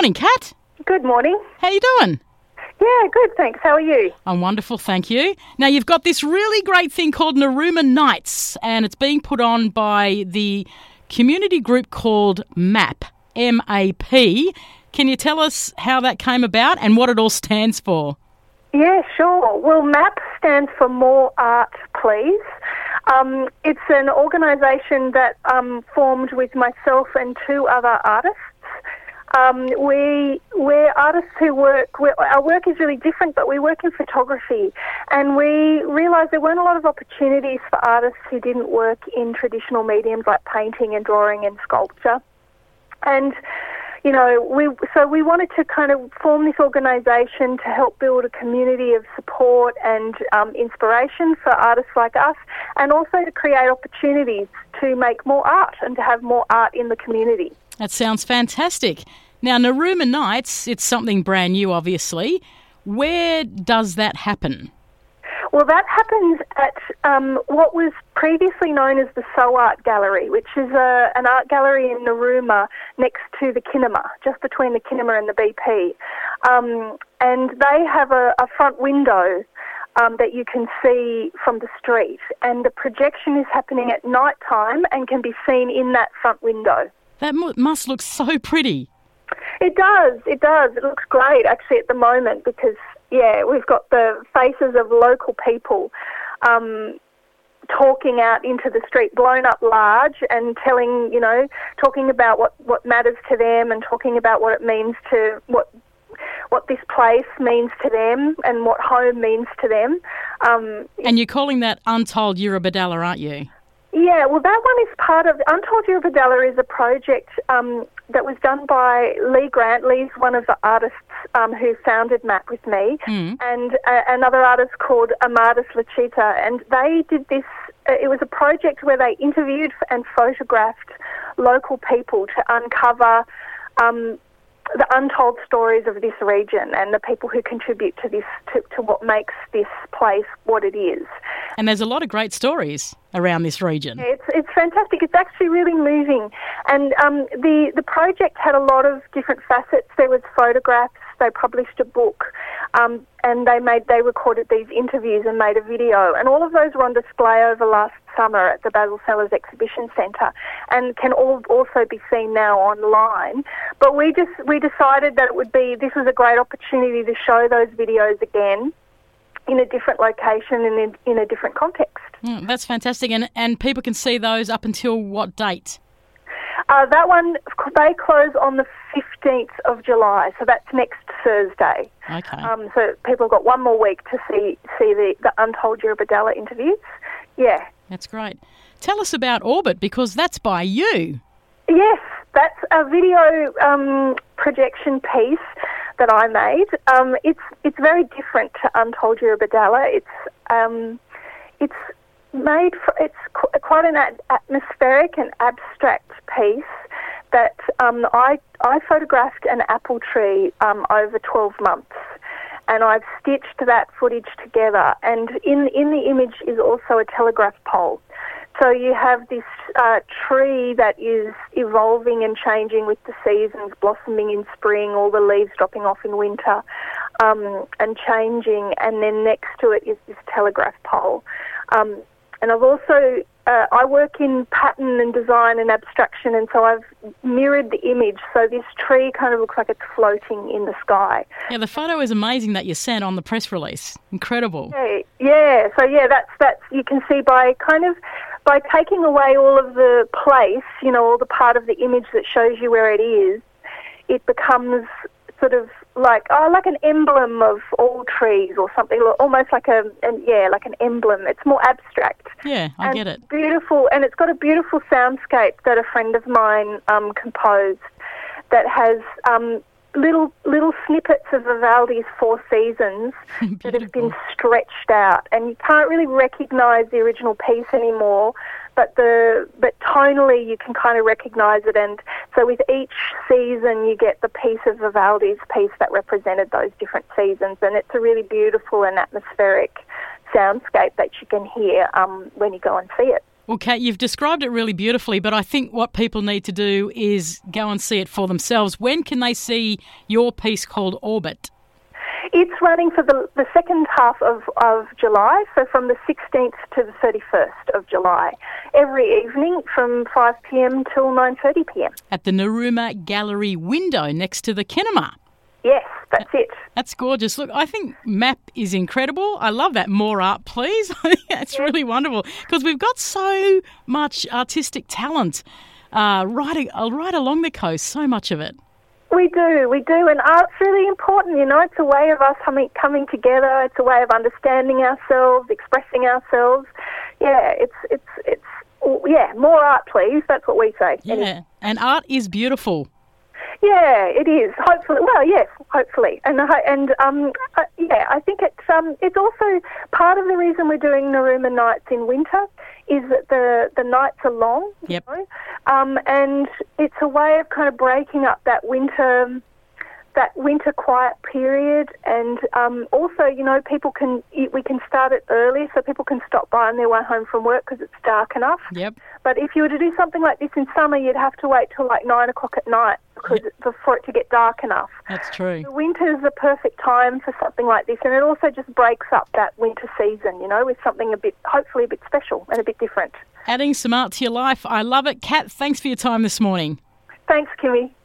Morning, Kat. Good morning. How you doing? Yeah, good, thanks. How are you? I'm wonderful, thank you. Now, you've got this really great thing called Narooma Nights, and it's being put on by the community group called MAP, M-A-P. Can you tell us how that came about and what it all stands for? Yeah, sure. Well, MAP stands for More Art, Please. It's an organisation that formed with myself and two other artists. We're artists who our work is really different, but we work in photography, and we realised there weren't a lot of opportunities for artists who didn't work in traditional mediums like painting and drawing and sculpture. And, you know, we wanted to kind of form this organisation to help build a community of support and inspiration for artists like us, and also to create opportunities to make more art and to have more art in the community. That sounds fantastic. Now, Narooma Nights, it's something brand new, obviously. Where does that happen? Well, that happens at what was previously known as the So Art Gallery, which is an art gallery in Narooma next to the Kinema, just between the Kinema and the BP. And they have a front window that you can see from the street, and the projection is happening at night time and can be seen in that front window. That must look so pretty. It does. It looks great, actually, at the moment, because, yeah, we've got the faces of local people talking out into the street, blown up large, and talking about what matters to them, and talking about what it means to, what this place means to them and what home means to them. And you're calling that Untold Eurobodalla, aren't you? Yeah, well, that one is part of... Untold Eurobodalla is a project that was done by Lee Grant. Lee's one of the artists who founded MAP with me, and another artist called Amadis Lachita. And they did this... it was a project where they interviewed and photographed local people to uncover the untold stories of this region and the people who contribute to this, to what makes this place what it is. And there's a lot of great stories around this region. It's fantastic. It's actually really moving. And the project had a lot of different facets. There was photographs. They published a book, and they recorded these interviews and made a video. And all of those were on display over last summer at the Basil Sellers Exhibition Centre, and can also be seen now online. But we decided that this was a great opportunity to show those videos again in a different location and in a different context. That's fantastic. And people can see those up until what date? That one, they close on the 15th of July, so that's next Thursday. Okay. So people have got one more week to see the Untold Eurobodalla interviews. Yeah. That's great. Tell us about Orbit, because that's by you. Yes, that's a video projection piece that I made. It's very different to Untold Eurobodalla. It's quite an atmospheric and abstract piece that I photographed an apple tree over 12 months, and I've stitched that footage together. And in the image is also a telegraph pole. So you have this tree that is evolving and changing with the seasons, blossoming in spring, all the leaves dropping off in winter, and changing. And then next to it is this telegraph pole. And I've also, I work in pattern and design and abstraction, and so I've mirrored the image. So this tree kind of looks like it's floating in the sky. Yeah, the photo is amazing that you sent on the press release. Incredible. Yeah. So yeah, that's you can see by taking away all of the place, all the part of the image that shows you where it is, it becomes sort of like an emblem of all trees or something, almost like an emblem. It's more abstract. Yeah, I get it. Beautiful, and it's got a beautiful soundscape that a friend of mine composed that has little snippets of Vivaldi's Four Seasons that have been stretched out, and you can't really recognise the original piece anymore, but tonally you can kind of recognise it. And so with each season you get the piece of Vivaldi's piece that represented those different seasons, and it's a really beautiful and atmospheric soundscape that you can hear when you go and see it. Well, Kat, you've described it really beautifully, but I think what people need to do is go and see it for themselves. When can they see your piece called Orbit? It's running for the second half of July, so from the 16th to the 31st of July, every evening from 5 p.m. till 9:30 p.m. At the Narooma Gallery window next to the Kinema. Yes, that's it. That's gorgeous. Look, I think MAP is incredible. I love that. More art, please. I think that's really wonderful because we've got so much artistic talent right along the coast, so much of it. We do, and art's really important, you know. It's a way of us coming together. It's a way of understanding ourselves, expressing ourselves. Yeah, it's more art, please. That's what we say. Yeah, and art is beautiful. Yeah, it is. Hopefully, well, yes, hopefully, and I think it's also part of the reason we're doing Narooma Nights in winter is that the nights are long. Yep. You know? And it's a way of kind of breaking up that winter quiet period, and also, you know, we can start it early so people can stop by on their way home from work because it's dark enough. Yep. But if you were to do something like this in summer, you'd have to wait till like 9 o'clock at night for it to get dark enough. That's true. The winter is the perfect time for something like this, and it also just breaks up that winter season, you know, with something hopefully a bit special and a bit different. Adding some art to your life. I love it. Kat, thanks for your time this morning. Thanks, Kimmy.